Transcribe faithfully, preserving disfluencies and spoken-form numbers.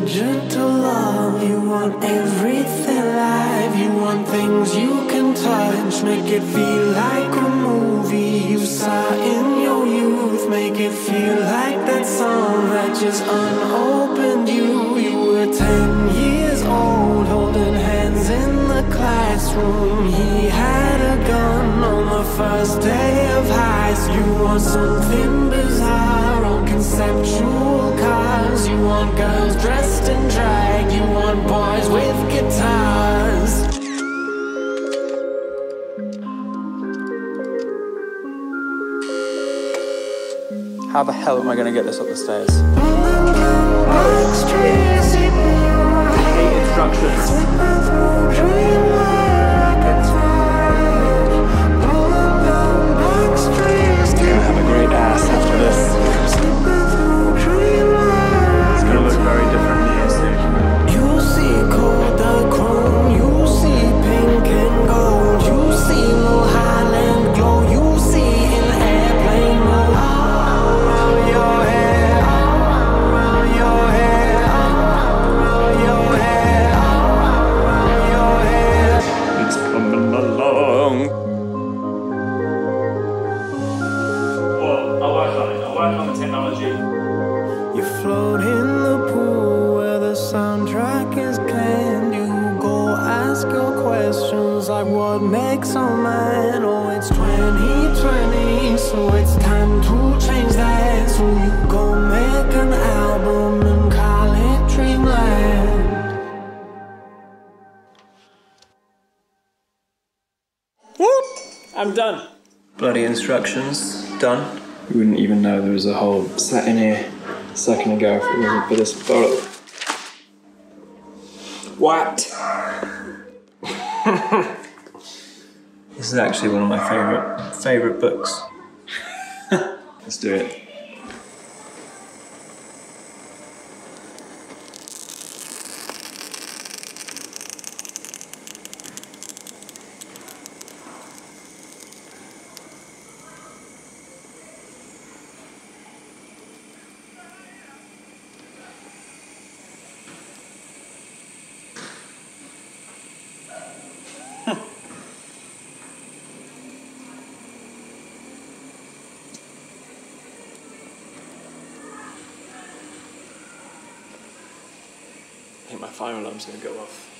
stranger to love. You want everything alive. You want things you can touch. Make it feel like a movie you saw in your youth. Make it feel like that song that just unopened you. You were ten years old, holding hands in the classroom. He had a gun on the first day of high school. You want something bizarre on conceptual cars. You want girls dressed in drag. You want boys with guitars. How the hell am I going to get this up the stairs? I hate instructions. You're going to have a great ass after this. It's going to look very different here soon. You see Kodachrome, you see pink and gold. You see Mulholland glow, you see in airplane mode. Around your head, around your head, around your head, around your head. It's coming along. Well, I'll work on it. I'll work on the technology. You float in the pool where the soundtrack is canned. You go ask your questions like what makes a man. Oh, it's twenty twenty, so it's time to change that. So you go make an album and call it Dreamland. I'm done. Bloody instructions. Done. You wouldn't even know there was a whole set in here a second ago if it wasn't for this bullet. What? This is actually one of my favourite favourite books. Let's do it. I think my fire alarm's gonna go off.